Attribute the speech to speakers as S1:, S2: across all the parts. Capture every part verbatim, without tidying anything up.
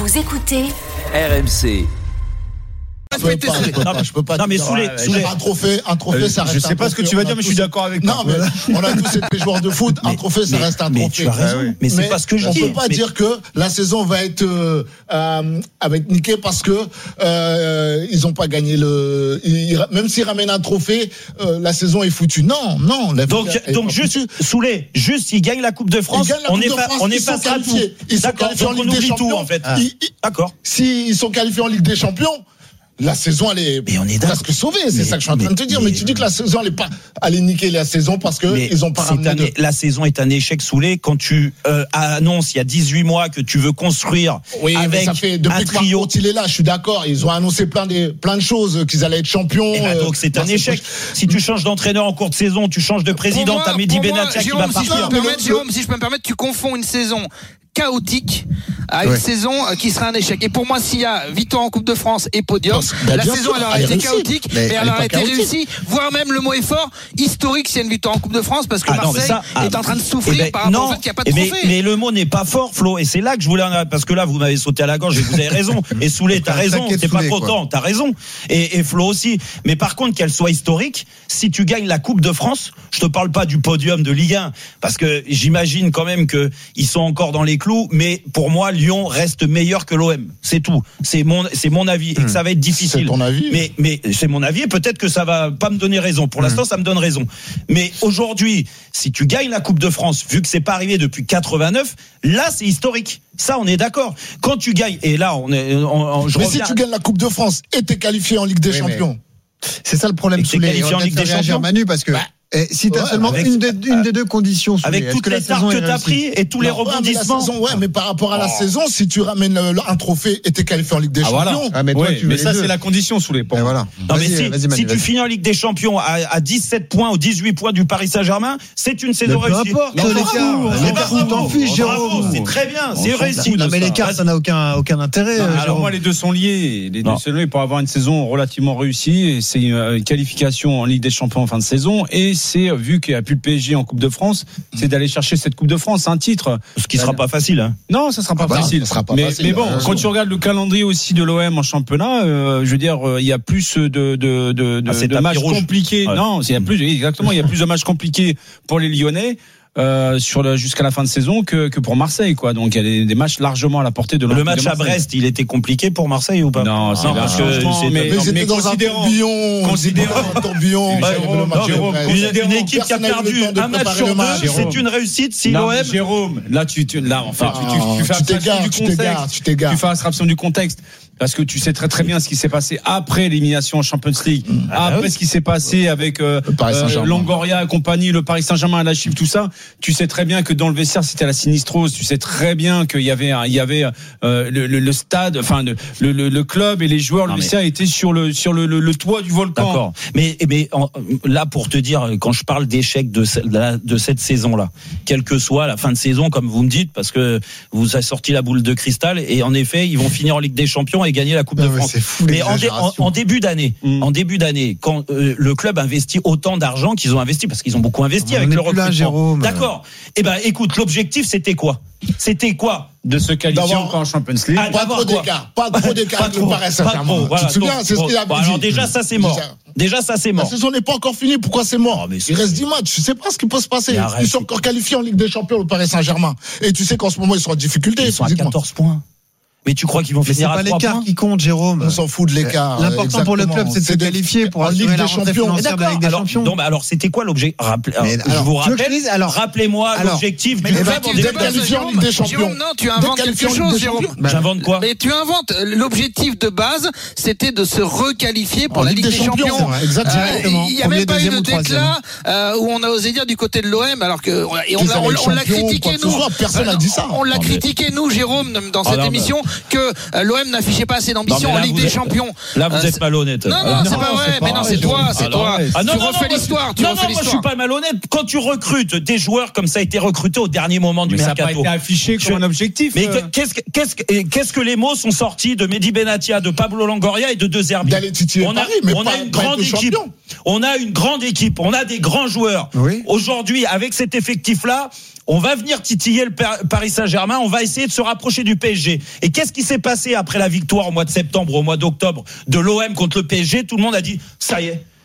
S1: Vous écoutez
S2: R M C.
S3: Je peux pas, je peux pas, je peux pas.
S4: Non mais Soulé, Soulé.
S3: Un trophée, un trophée,
S5: euh,
S3: ça reste.
S5: Je sais
S3: un
S5: pas ce que tu vas dire, mais je suis d'accord avec toi.
S3: Non, mais on a tous été joueurs de foot. Un trophée, ça reste un
S4: mais
S3: trophée.
S4: Tu as raison.
S3: Ah oui.
S4: Mais c'est mais pas ce que je
S3: on
S4: dis.
S3: On peut pas
S4: mais...
S3: dire que la saison va être euh, euh, avec niquée parce que euh, ils ont pas gagné le. Ils, même s'ils ramènent un trophée, euh, la saison est foutue. Non, non.
S4: Donc, donc juste Soulé, juste ils gagnent la Coupe de France. On est pas, on est pas à tout.
S3: Ils sont qualifiés en Ligue des Champions.
S4: En fait. D'accord.
S3: S'ils sont qualifiés en Ligue des Champions. La saison, elle est,
S4: mais on est
S3: presque sauvée, c'est
S4: mais,
S3: ça que je suis en train
S4: mais,
S3: de te dire.
S4: Mais,
S3: mais tu dis que la saison, elle est pas, elle est niquée la saison parce que
S4: mais
S3: ils ont pas ramené
S4: un,
S3: de...
S4: La saison est un échec, Soulé, quand tu euh, annonces il y a dix-huit mois que tu veux construire
S3: oui,
S4: avec
S3: mais ça fait, depuis
S4: un
S3: que
S4: trio.
S3: Marc il est là, je suis d'accord. Ils ont annoncé plein de, plein de choses, qu'ils allaient être champions.
S4: Eh ben donc c'est un échec. Si tu changes d'entraîneur en cours de saison, tu changes de président, t'as Mehdi Benatia qui va partir.
S6: Si je peux me permettre, Jérôme, si je peux me permettre, tu confonds une saison chaotique à une ouais. saison qui sera un échec. Et pour moi, s'il y a victoire en Coupe de France et podium, bah, la saison sûr, elle aurait été réussie. chaotique, mais, mais elle, elle aurait été chaotique. réussie, voire même le mot est fort, historique s'il y a une victoire en Coupe de France, parce que ah Marseille non, ça, ah, est en train de souffrir eh ben, par rapport non, au fait qu'il n'y a pas de
S4: mais,
S6: trophée.
S4: Mais le mot n'est pas fort, Flo, et c'est là que je voulais en arriver, parce que là, vous m'avez sauté à la gorge et vous avez raison. Et Soulé, t'as raison, c'est pas trop temps, t'as raison. Et, et Flo aussi. Mais par contre, qu'elle soit historique, si tu gagnes la Coupe de France, je te parle pas du podium de Ligue un, parce que j'imagine quand même que ils sont encore dans les clous, mais pour moi, Lyon reste meilleur que l'O M. C'est tout. C'est mon, c'est mon avis. Et que ça va être difficile.
S3: C'est ton avis.
S4: Mais, mais c'est mon avis. Et peut-être que ça va pas me donner raison. Pour l'instant, ça me donne raison. Mais aujourd'hui, si tu gagnes la Coupe de France, vu que c'est pas arrivé depuis quatre-vingt-neuf, là, c'est historique. Ça, on est d'accord. Quand tu gagnes, et là, on est, on, on, je
S3: mais
S4: reviens...
S3: si tu gagnes la Coupe de France et t'es qualifié en Ligue des oui, Champions.
S7: C'est ça le problème, Soulé.
S4: Qualifié en Ligue des Champions.
S7: Manu, parce que. Bah, Et si tu as ouais, seulement avec, une, des, une des deux conditions, Soulé,
S4: avec toutes les tartes que tu as pris et tous non, les rebondissements.
S3: Ouais, saison, ouais, mais par rapport à la oh. saison, si tu ramènes un trophée et t'es qualifié en Ligue des ah, Champions.
S5: Voilà. Ah, mais, toi, ouais, tu mais ça, deux. c'est la condition, Soulé.
S7: Voilà.
S4: Non, mais si, Manu, si tu finis en Ligue des Champions à, à dix-sept points ou dix-huit points du Paris Saint-Germain, c'est une saison réussie.
S7: Peu importe, l'écart, tu t'en fiches, Jérôme.
S4: C'est très bien, c'est réussi.
S7: Non, mais l'écart, ça n'a aucun intérêt.
S5: Alors, moi, les deux sont liés. Les deux sont liés pour avoir une saison relativement réussie. C'est une qualification en Ligue des Champions en fin de saison. Et c'est, vu qu'il y a plus le P S G en Coupe de France, c'est d'aller chercher cette Coupe de France, un titre.
S4: Ce qui sera pas facile, hein.
S5: Non, ça sera pas
S3: ah bah,
S5: facile.
S3: Ça sera pas
S5: mais,
S3: facile.
S5: Mais bon, euh, quand tu regardes le calendrier aussi de l'O M en championnat, euh, je veux dire, il y a plus de de de, de, ah, de matchs compliqués. Ouais. Non, il y a plus exactement, il y a plus de matchs compliqués pour les Lyonnais. Euh, sur le, jusqu'à la fin de saison que, que pour Marseille, quoi. Donc, il y a des, des matchs largement à la portée de l'Olympique.
S4: Le match à Brest, il était compliqué pour Marseille ou pas?
S5: Non, c'est
S4: non, parce que
S3: c'est, mais, mais c'était dans un tourbillon.
S5: Considérant
S3: un tourbillon.
S4: Une équipe qui a perdu un match sur deux, c'est une réussite si l'O M.
S5: Jérôme, là, tu, tu, là, enfin, tu, tu, tu fais abstraction du contexte. Tu fais abstraction du contexte. Parce que tu sais très très bien ce qui s'est passé après l'élimination en Champions League, ah, après oui. ce qui s'est passé avec euh, euh, Longoria et compagnie, le Paris Saint-Germain, la Chine, tout ça. Tu sais très bien que dans le vestiaire c'était la sinistrose. Tu sais très bien qu'il y avait il y avait euh, le, le, le stade, enfin le, le, le club et les joueurs, non, le vestiaire mais... étaient sur le sur le, le, le toit du volcan.
S4: D'accord. Mais mais en, là pour te dire, quand je parle d'échec de de, de cette saison là, quelle que soit la fin de saison comme vous me dites, parce que vous avez sorti la boule de cristal et en effet ils vont finir en Ligue des Champions et gagner la Coupe non, de France.
S7: Mais, fou,
S4: mais en, dé, en, en début d'année, mmh. en début d'année, quand euh, le club investit autant d'argent qu'ils ont investi, parce qu'ils ont beaucoup investi on avec le recrutement. Là, Jérôme. D'accord. Eh ben, écoute, l'objectif c'était quoi? C'était quoi?
S5: De se qualifier encore en Champions League.
S3: Ah, pas trop d'écart, pas trop d'écart avec le Paris Saint-Germain.
S4: Voilà,
S3: tu te souviens, c'est ce qu'il a
S4: dit. Alors déjà, ça c'est mort. Déjà, ça c'est mort.
S3: La saison n'est pas encore finie. Pourquoi c'est mort? Oh, Il reste dix matchs. Tu sais pas ce qui peut se passer. Ils sont encore qualifiés en Ligue des Champions, le Paris Saint-Germain. Et tu sais qu'en ce moment, ils sont en difficulté.
S4: Ils sont à quatorze points. Mais tu crois qu'ils vont
S7: mais
S4: finir à trois points?
S7: C'est pas l'écart qui compte, Jérôme.
S3: On s'en fout de l'écart.
S7: L'important exactement. Pour le club, c'est de se qualifier pour assurer la rentrée financière de la Ligue des Champions.
S4: Non, mais alors, c'était quoi l'objectif? Rappel... Je vous rappelle, alors, rappelez-moi alors, l'objectif du club en
S3: qualifié en Ligue des Champions.
S6: Jérôme, non, tu inventes quelque chose, Jérôme.
S4: J'invente quoi?
S6: Mais tu inventes. L'objectif de base, c'était de se requalifier pour la Ligue des Champions.
S7: Exactement.
S6: Il n'y a même pas eu de déclat où on a osé dire du côté de l'O M, alors que, et on l'a critiqué, nous.
S3: Personne n'a dit ça.
S6: On l'a critiqué, nous, Jérôme, dans cette émission, que l'O M n'affichait pas assez d'ambition non, en Ligue des êtes, Champions.
S4: Là, vous êtes malhonnête.
S6: Non, non, c'est pas vrai. Mais non, c'est toi, c'est toi.
S4: Ah, non,
S6: tu
S4: non,
S6: refais
S4: non,
S6: l'histoire. Tu
S4: non,
S6: refais
S4: non,
S6: l'histoire.
S4: moi, je suis pas malhonnête. Quand tu recrutes des joueurs comme ça a été recruté au dernier moment du
S5: mais
S4: mercato.
S5: Ça n'a pas été affiché comme je... un objectif.
S4: Mais euh... qu'est-ce, que, qu'est-ce, que, qu'est-ce que les mots sont sortis de Mehdi Benatia, de Pablo Longoria et de De Zerbi?
S3: On a, Paris, mais
S4: on
S3: pas,
S4: a une grande équipe. On a une grande équipe. On a des grands joueurs.
S7: Oui.
S4: Aujourd'hui, avec cet effectif-là, on va venir titiller le Paris Saint-Germain, on va essayer de se rapprocher du P S G. Et qu'est-ce qui s'est passé après la victoire au mois de septembre, au mois d'octobre de l'O M contre le P S G? Tout le monde a dit, ça y est.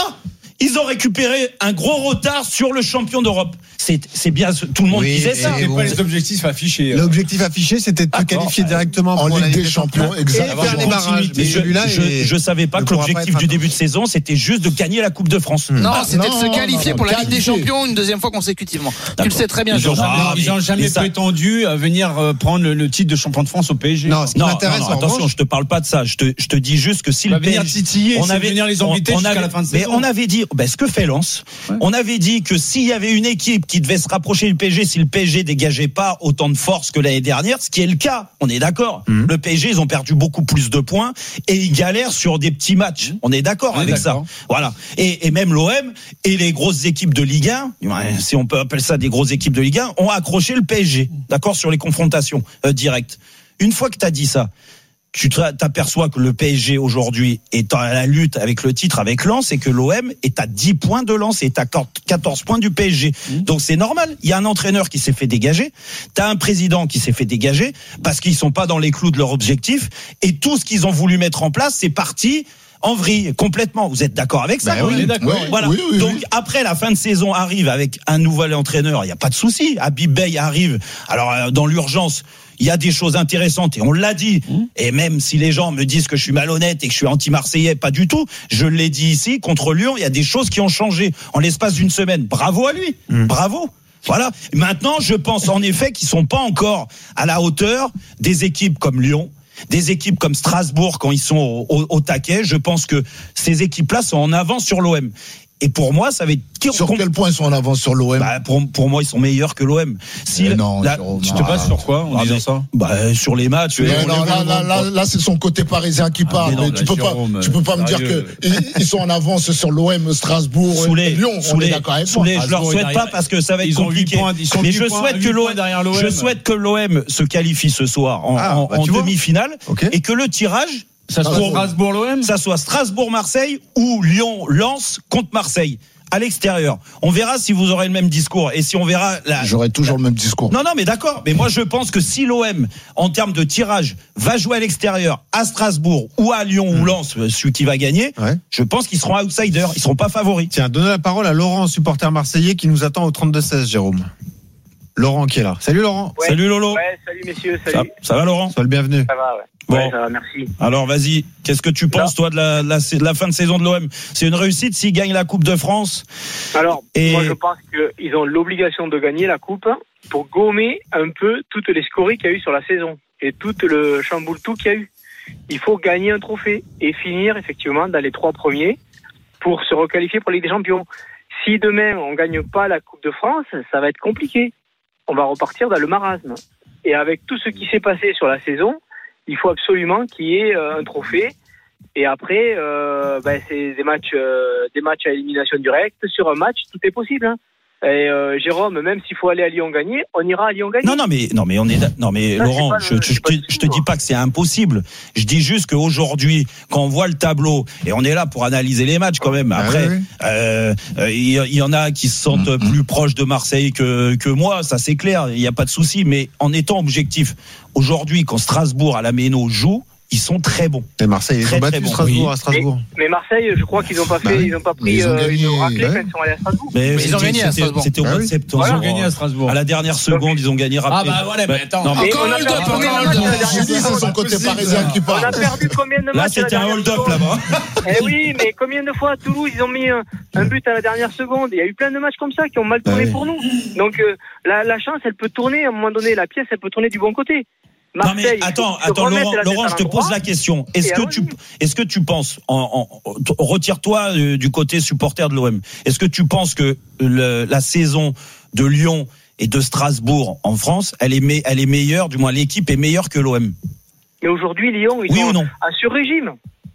S4: Ils ont récupéré un gros retard sur le champion d'Europe. C'est, c'est bien, tout le monde oui, disait ça.
S5: C'était pas les objectifs affichés.
S7: L'objectif affiché, c'était de te qualifier bah, directement
S3: en Ligue des Champions.
S7: Exactement. Et faire les barrages.
S4: Mais je, je, je savais pas que l'objectif du début de saison, c'était juste de gagner la Coupe de France.
S6: Non, ah, c'était non, de se qualifier non, pour la Ligue des Champions une deuxième fois consécutivement. D'accord. Tu le sais très bien, Georges.
S5: Ils n'ont jamais prétendu venir prendre le titre de champion de France au P S G.
S7: Non, ce qui m'intéresse,
S4: attention, je te parle pas de ça. Je te, je te dis juste que si le P S G,
S5: on avait venir les inviter jusqu'à la fin de saison.
S4: Mais on avait dit, ce que fait Lens, on avait dit que s'il y avait une équipe qui devait se rapprocher du P S G, si le P S G dégageait pas autant de force que l'année dernière, ce qui est le cas, on est d'accord. Mmh. Le P S G, ils ont perdu beaucoup plus de points et ils galèrent sur des petits matchs. On est d'accord on avec est d'accord. ça. Voilà. Et, et même l'O M et les grosses équipes de Ligue un, si on peut appeler ça des grosses équipes de Ligue un, ont accroché le P S G, d'accord, sur les confrontations euh, directes. Une fois que tu as dit ça, tu t'aperçois que le P S G aujourd'hui est à la lutte avec le titre avec Lens et que l'O M est à dix points de Lens et est à quatorze points du P S G. Mmh. Donc c'est normal. Il y a un entraîneur qui s'est fait dégager. T'as un président qui s'est fait dégager parce qu'ils sont pas dans les clous de leur objectif et tout ce qu'ils ont voulu mettre en place, c'est parti en vrille complètement. Vous êtes d'accord avec ça?
S3: Bah oui,
S4: on est
S3: d'accord. Oui,
S4: voilà.
S3: Oui, oui,
S4: Donc
S3: oui.
S4: après la fin de saison arrive avec un nouvel entraîneur, il y a pas de souci. Habib Beye arrive. Alors dans l'urgence, il y a des choses intéressantes et on l'a dit. Mmh. Et même si les gens me disent que je suis malhonnête et que je suis anti-marseillais, pas du tout. Je l'ai dit ici, contre Lyon, il y a des choses qui ont changé en l'espace d'une semaine. Bravo à lui. Mmh. Bravo. Voilà. Maintenant, je pense en effet qu'ils sont pas encore à la hauteur des équipes comme Lyon, des équipes comme Strasbourg quand ils sont au, au, au taquet. Je pense que ces équipes-là sont en avance sur l'O M. Et pour moi, ça va être...
S3: Sur quel point ils sont en avance sur l'O M?
S4: Bah, pour, pour moi, ils sont meilleurs que l'O M. Si
S3: euh, non,
S4: la,
S3: Jérôme,
S5: tu te bases sur quoi en ah, disant ça?
S4: Bah, sur les matchs.
S3: Mais non, là, là, là, là, c'est son côté parisien qui parle. Ah, mais non, mais tu, peux Jérôme, pas, tu peux pas me dire que ils sont en avance sur l'O M, Strasbourg,
S4: Soulé,
S3: Lyon.
S4: Soulé,
S3: on est d'accord avec
S4: Soulé, je leur souhaite pas parce que ça va être compliqué. Points, mais je souhaite que l'O M, je souhaite que l'O M se qualifie ce soir en, ah, bah, en demi-finale okay. et que le tirage,
S5: ça soit Strasbourg-L'O M,
S4: ça soit Strasbourg-Marseille ou Lyon-Lens contre Marseille. À l'extérieur. On verra si vous aurez le même discours et si on verra la...
S3: J'aurai toujours la... le même discours.
S4: Non, non, mais d'accord. Mais moi, je pense que si l'O M, en termes de tirage, va jouer à l'extérieur, à Strasbourg ou à Lyon mmh. ou Lens, celui qui va gagner, ouais. je pense qu'ils seront outsiders. Ils seront pas favoris.
S7: Tiens, donnez la parole à Laurent, supporter marseillais, qui nous attend au trente-deux seize, Jérôme. Laurent qui est là. Salut Laurent.
S1: Ouais.
S4: Salut Lolo.
S1: Ouais, salut messieurs, salut.
S4: Ça, ça va Laurent?
S7: Sois le bienvenu.
S1: Ça va, ouais.
S4: Bon.
S1: Ouais, ça va, merci.
S4: Alors vas-y, qu'est-ce que tu penses toi de la, la, de la fin de saison de l'O M? C'est une réussite s'ils gagnent la Coupe de France?
S1: Alors, et... moi je pense qu'ils ont l'obligation de gagner la Coupe pour gommer un peu toutes les scories qu'il y a eu sur la saison et tout le chamboule-tout qu'il y a eu. Il faut gagner un trophée et finir effectivement dans les trois premiers pour se requalifier pour la Ligue des Champions. Si demain on gagne pas la Coupe de France, ça va être compliqué. On va repartir dans le marasme. Et avec tout ce qui s'est passé sur la saison, il faut absolument qu'il y ait euh, un trophée. Et après, euh, ben, c'est des matchs, euh, des matchs à élimination directe. Sur un match, tout est possible. Hein. Et euh, Jérôme, même s'il faut aller à Lyon gagner, on ira à Lyon gagner.
S4: Non, non, mais non, mais on est, non, mais là, Laurent, je, le, je, je, te, je te dis pas que c'est impossible. Je dis juste qu'aujourd'hui, quand on voit le tableau, et on est là pour analyser les matchs quand même. Après, il ah, oui. euh, y, y en a qui se sentent mmh. plus proches de Marseille que que moi, ça c'est clair. Il y a pas de souci. Mais en étant objectif, aujourd'hui, quand Strasbourg à la Méno joue, ils sont très bons.
S7: Et Marseille, ils ont battu bon. Strasbourg oui. à Strasbourg.
S1: Mais, mais Marseille, je crois qu'ils n'ont pas fait, bah, ils n'ont pas pris
S3: ils ont gagné,
S1: une raclée
S3: ouais.
S1: quand ils sont allés à Strasbourg.
S4: Mais, mais ils ont gagné à Strasbourg. C'était au mois de septembre.
S5: Ils ont gagné à Strasbourg.
S4: À la dernière seconde, ils ont gagné rapidement.
S5: Ah bah voilà, mais attends.
S3: Non, mais encore un hold-up, encore un hold-up. Je dis, c'est son côté parisien qui parle.
S1: On a perdu combien de matchs?
S4: Là, c'était un hold-up là-bas.
S1: Eh oui, mais combien de fois à Toulouse, ils ont mis un but à la dernière seconde? Il y a eu plein de matchs comme ça qui ont mal tourné pour nous. Donc la chance, elle peut tourner à un moment donné. La pièce, elle peut tourner du bon côté.
S4: Marseille, non mais attends, attends Laurent, Laurent je te pose la question. Est-ce que tu, est-ce que tu penses, en, en, retire-toi du côté supporter de l'O M. Est-ce que tu penses que le, la saison de Lyon et de Strasbourg en France, elle est, me, elle est meilleure, du moins l'équipe est meilleure que l'O M?
S1: Mais aujourd'hui, Lyon, ils
S4: oui
S1: sont
S4: ou non?
S1: à sur-régime.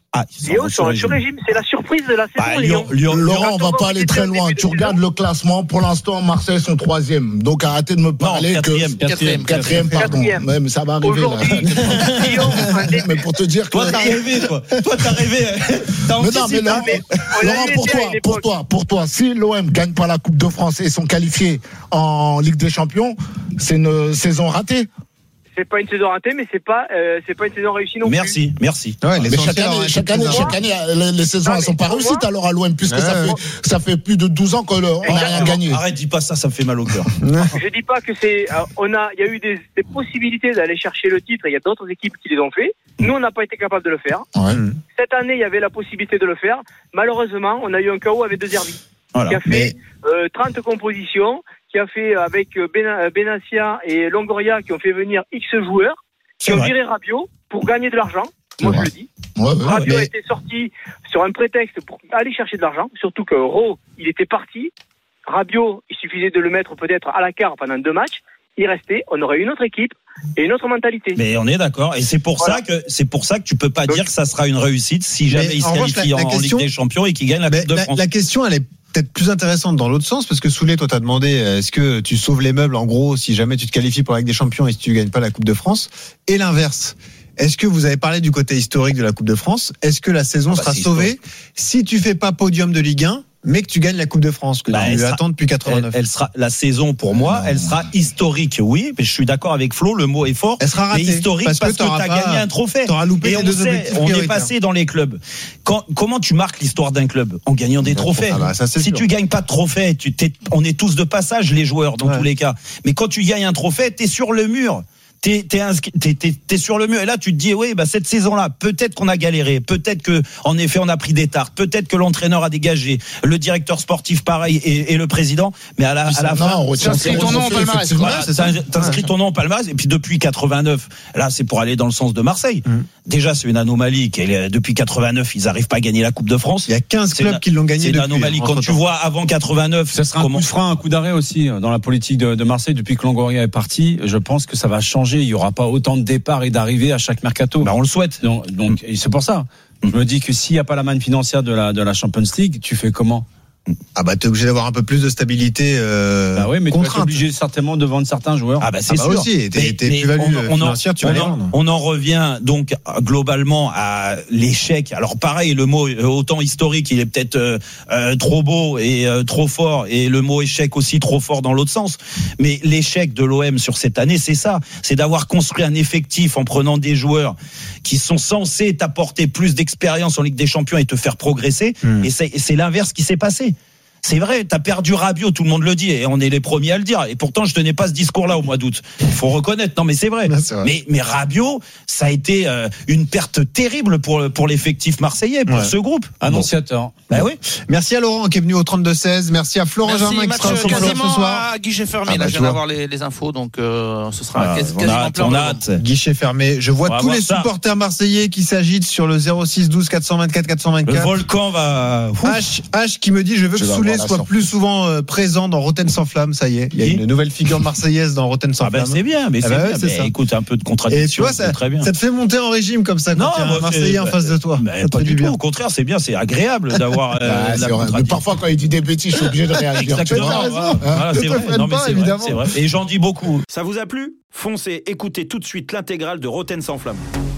S4: Ah,
S1: Lyon sont sur régime, c'est la surprise de la saison.
S3: Bah, Lyon, Lyon, Laurent, on va pas aller très loin. Tu regardes le classement, pour l'instant, Marseille sont troisième. Donc arrêtez de me parler
S4: non, quatrième,
S3: que
S4: quatrième,
S3: quatrième, pardon.
S1: Quatrième.
S3: Ouais, mais ça va arriver là.
S1: Lyon,
S3: mais pour te dire que
S4: toi t'as rêvé, toi. Toi t'as rêvé. T'as
S3: mais non, mais Laurent, Laurent pour toi, pour toi, pour toi, si l'O M gagne pas la Coupe de France et sont qualifiés en Ligue des Champions, c'est une saison ratée.
S1: C'est pas une saison ratée, mais c'est pas, euh, c'est pas une saison réussie non
S4: merci,
S1: plus.
S4: Merci,
S3: merci. Ouais, mais chaque année, chaque année, chaque année, les, les saisons ne sont pas réussies alors à l'O M, puisque ouais, ça, ouais. Fait, ça fait plus de douze ans qu'on n'a rien gagné.
S4: Arrête, dis pas ça, ça me fait mal au cœur.
S1: Je dis pas que c'est, on a, il y a eu des, des possibilités d'aller chercher le titre. Il y a d'autres équipes qui les ont fait. Nous, on n'a pas été capable de le faire. Ouais. Cette année, il y avait la possibilité de le faire. Malheureusement, on a eu un K O avec De Zerbi, voilà. Qui a fait mais... euh, trente compositions, qui a fait avec Benassia et Longoria, qui ont fait venir X joueurs. Qui ont viré Rabiot pour gagner de l'argent. Moi, je le dis. Ouais, ouais, Rabiot mais... était sorti sur un prétexte pour aller chercher de l'argent. Surtout que Rowe, il était parti. Rabiot, il suffisait de le mettre peut-être à la carte pendant deux matchs. Il restait. On aurait une autre équipe et une autre mentalité.
S4: Mais on est d'accord. Et c'est pour voilà. ça que c'est pour ça que tu peux pas Donc, dire que ça sera une réussite si jamais il se qualifie en, en Ligue des Champions et qu'il gagne la Coupe de
S7: la,
S4: France.
S7: La question, elle est peut-être plus intéressante dans l'autre sens, parce que Soulé, toi, t'as demandé, est-ce que tu sauves les meubles, en gros, si jamais tu te qualifies pour la Ligue des Champions et si tu gagnes pas la Coupe de France, et l'inverse. Est-ce que vous avez parlé du côté historique de la Coupe de France? Est-ce que la saison ah bah sera sauvée historique. Si tu fais pas podium de Ligue un, mais que tu gagnes la Coupe de France, que bah, tu attends depuis quatre-vingt-neuf?
S4: Elle, elle sera, la saison, pour moi, non. elle sera historique, oui, mais je suis d'accord avec Flo, le mot est fort.
S7: Elle sera ratée.
S4: Mais historique parce, parce que, que tu as gagné un trophée.
S7: T'auras loupé
S4: et on sait, on est passé dans les clubs. Quand, comment tu marques l'histoire d'un club? En gagnant des trophées. Ah bah, ça, si sûr. Tu gagnes pas de trophée, tu, t'es, on est tous de passage, les joueurs, dans ouais. tous les cas. Mais quand tu gagnes un trophée, t'es sur le mur. T'es, t'es, inscrit, t'es, t'es, t'es sur le mur et là tu te dis oui bah cette saison-là peut-être qu'on a galéré, peut-être que en effet on a pris des tartes, peut-être que l'entraîneur a dégagé, le directeur sportif pareil et, et le président, mais à la, à la fin
S6: t'inscris ton nom au palmarès.
S4: Voilà, t'inscris ton nom au palmarès et puis depuis quatre-vingt-neuf, là c'est pour aller dans le sens de Marseille. Mmh. Déjà c'est une anomalie qu'elle, depuis quatre-vingt-neuf ils arrivent pas à gagner la Coupe de France.
S7: Il y a quinze clubs
S4: une,
S7: qui l'ont gagné.
S4: C'est une anomalie quand tu vois avant quatre-vingt-neuf.
S5: Ça sera un coup de frein, un coup d'arrêt aussi dans la politique de, de Marseille depuis que Longoria est parti. Je pense que ça va changer. Il y aura pas autant de départs et d'arrivées à chaque mercato.
S4: Bah on le souhaite.
S5: Donc, donc et c'est pour ça. Je me dis que s'il n'y a pas la manne financière de la de la Champions League, tu fais comment?
S7: Ah bah t'es obligé d'avoir un peu plus de stabilité. Euh,
S5: bah oui, mais tu es obligé certainement de vendre certains joueurs.
S4: Ah bah c'est
S5: ah
S4: bah sûr.
S7: Aussi, t'es, t'es plus-value
S4: on,
S7: financière, tu vas les vendre.
S4: On en revient donc globalement à l'échec. Alors pareil, le mot autant historique, il est peut-être euh, euh, trop beau et euh, trop fort, et le mot échec aussi trop fort dans l'autre sens. Mais l'échec de l'O M sur cette année, c'est ça, c'est d'avoir construit un effectif en prenant des joueurs qui sont censés t'apporter plus d'expérience en Ligue des Champions et te faire progresser. Mmh. Et, c'est, et c'est l'inverse qui s'est passé. C'est vrai, t'as perdu Rabiot, tout le monde le dit, et on est les premiers à le dire. Et pourtant, je tenais pas ce discours-là au mois d'août. Il faut reconnaître. Non, mais c'est vrai. C'est vrai. Mais, mais Rabiot, ça a été euh, une perte terrible pour pour l'effectif marseillais, pour ouais. ce groupe.
S5: Annonciateur.
S4: Bon. Bah oui.
S7: Merci à Laurent qui est venu au trente-deux seize. Merci à Florent Germain qui sera sur ce soir.
S6: À guichet fermé. Ah, bah, là, je viens d'avoir les, les infos, donc euh, ce sera ah,
S7: quasiment plein. On a hâte. Guichet fermé. Je vois tous les ça. supporters marseillais qui s'agitent sur le zéro six douze quatre cent vingt-quatre quatre cent vingt-quatre.
S4: Le volcan va.
S7: H H qui me dit je veux que Soulé soit plus souvent présent dans Rotten sans flamme, ça y est. Il y a une nouvelle figure marseillaise dans Rotten sans
S4: ah
S7: flamme.
S4: Ben c'est bien, mais c'est, ah ben bien. C'est mais ça. Écoute, un peu de contradiction.
S7: Et tu vois, ça, très bien. Ça te fait monter en régime comme ça quand non, il y a un Marseillais en face de toi.
S4: Mais pas du tout. Au contraire, c'est bien, c'est agréable d'avoir.
S3: euh, la mais parfois, quand il dit des bêtises, je suis obligé de réagir.
S4: Exactement. Voilà, c'est vrai. Non, mais c'est vrai, c'est vrai. Et j'en dis beaucoup.
S2: Ça vous a plu ? Foncez, écoutez tout de suite l'intégrale de Rotten sans flamme.